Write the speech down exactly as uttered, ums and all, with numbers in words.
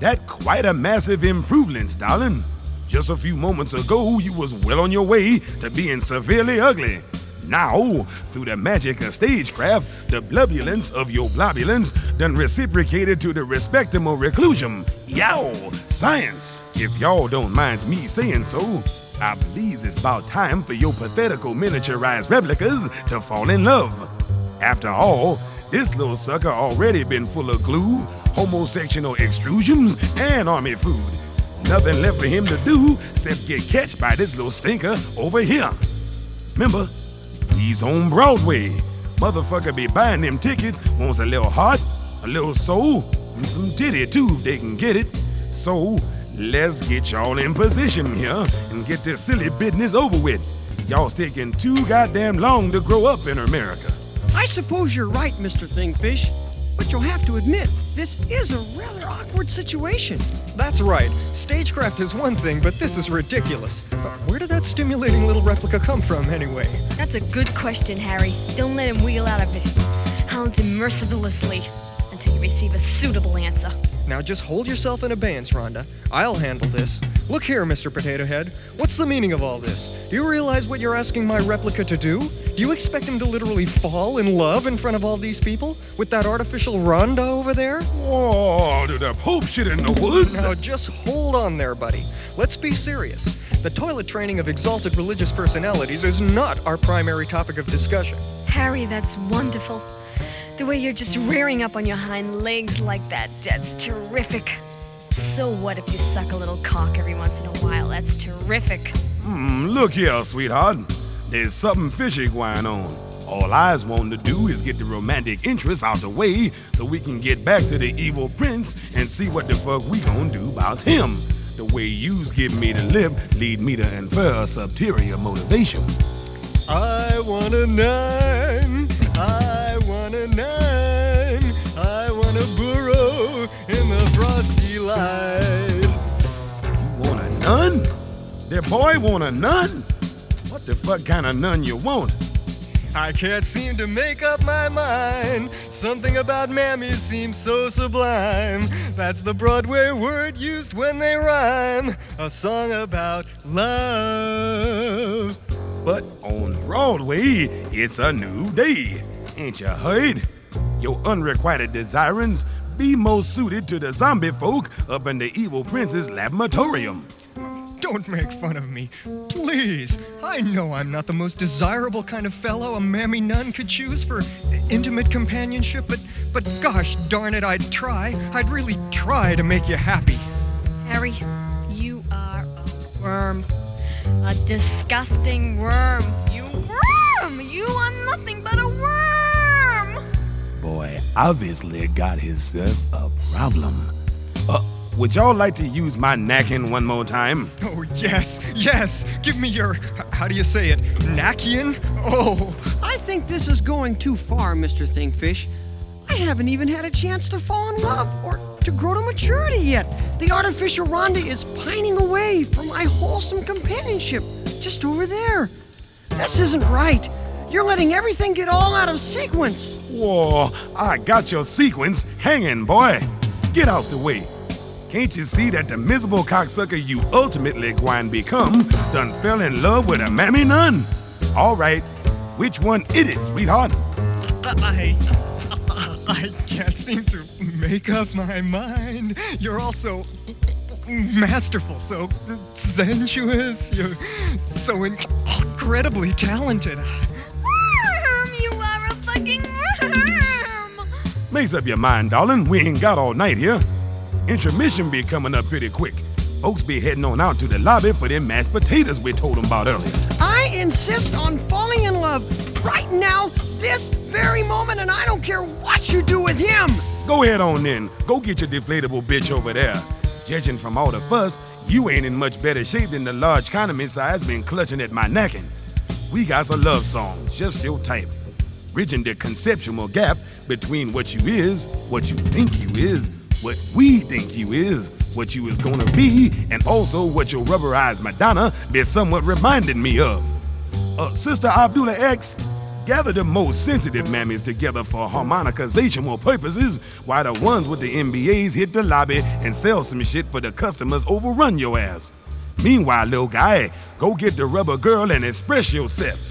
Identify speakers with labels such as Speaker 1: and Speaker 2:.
Speaker 1: That quite a massive improvement, darling. Just a few moments ago, you was well on your way to being severely ugly. Now, through the magic of stagecraft, the blubulence of your globulins done reciprocated to the respectable reclusion. Yow, science! If y'all don't mind me saying so, I believe it's about time for your pathetical miniaturized replicas to fall in love. After all, this little sucker already been full of glue, homosexual extrusions, and army food. Nothing left for him to do except get catched by this little stinker over here. Remember, he's on Broadway. Motherfucker be buying them tickets, wants a little heart, a little soul, and some titty too if they can get it. So, let's get y'all in position here and get this silly business over with. Y'all's taking too goddamn long to grow up in America.
Speaker 2: I suppose you're right, Mister Thingfish, but you'll have to admit, this is a rather awkward situation.
Speaker 3: That's right. Stagecraft is one thing, but this is ridiculous. Uh, where did that stimulating little replica come from, anyway?
Speaker 4: That's a good question, Harry. Don't let him wheel out of it. Hound him mercilessly until you receive a suitable answer.
Speaker 3: Now just hold yourself in abeyance, Rhonda. I'll handle this. Look here, Mister Potato Head. What's the meaning of all this? Do you realize what you're asking my replica to do? Do you expect him to literally fall in love in front of all these people? With that artificial Rhonda over there?
Speaker 1: Whoa, did the Pope shit in the woods?
Speaker 3: Now just hold on there, buddy. Let's be serious. The toilet training of exalted religious personalities is not our primary topic of discussion.
Speaker 4: Harry, that's wonderful. The way you're just rearing up on your hind legs like that, that's terrific. So what if you suck a little cock every once in a while? That's terrific.
Speaker 1: Hmm, look here, sweetheart. There's something fishy going on. All I's wanting to do is get the romantic interest out the way so we can get back to the evil prince and see what the fuck we gonna do about him. The way you's giving me the lip lead me to infer a subterior motivation.
Speaker 3: I want a nine, I want a nine, I want to burrow in the frosty light.
Speaker 1: You want a nun? That boy want a nun? What the fuck kind of nun you want?
Speaker 3: I can't seem to make up my mind. Something about mammies seems so sublime. That's the Broadway word used when they rhyme. A song about love.
Speaker 1: But on Broadway, it's a new day. Ain't you heard? Your unrequited desirings be most suited to the zombie folk up in the evil prince's laboratorium.
Speaker 3: Don't make fun of me, please. I know I'm not the most desirable kind of fellow a mammy nun could choose for intimate companionship, but, but gosh darn it, I'd try. I'd really try to make you happy.
Speaker 4: Harry, you are a worm. A disgusting worm. You worm! You are nothing but a worm!
Speaker 1: Boy obviously got himself a problem. Uh, would y'all like to use my knackin' one more time?
Speaker 3: Oh, yes, yes. Give me your, how do you say it, knackian? Oh.
Speaker 2: I think this is going too far, Mister Thingfish. I haven't even had a chance to fall in love or to grow to maturity yet. The artificial Rhonda is pining away for my wholesome companionship just over there. This isn't right. You're letting everything get all out of sequence.
Speaker 1: Whoa, I got your sequence hanging, boy. Get out the way. Can't you see that the miserable cocksucker you ultimately gwine become done fell in love with a mammy nun? All right, which one is it, sweetheart?
Speaker 3: I, I can't seem to make up my mind. You're all so masterful, so sensuous, you're so incredibly talented.
Speaker 4: Worm! You are a fucking worm!
Speaker 1: Make up your mind, darling. We ain't got all night here. Intermission be coming up pretty quick. Folks be heading on out to the lobby for them mashed potatoes we told them about earlier.
Speaker 2: I insist on falling in love right now, this very moment, and I don't care what you do with him.
Speaker 1: Go ahead on then. Go get your deflatable bitch over there. Judging from all the fuss, you ain't in much better shape than the large economy size been clutching at my knacking. We got a love song, just your type. Bridging the conceptual gap between what you is, what you think you is, what we think you is, what you is gonna be, and also what your rubberized Madonna be somewhat reminding me of. Uh, Sister Abdullah X, Gather the most sensitive mammies together for harmonicational purposes, while the ones with the M B As hit the lobby and sell some shit for the customers overrun your ass. Meanwhile, little guy, go get the rubber girl and express yourself.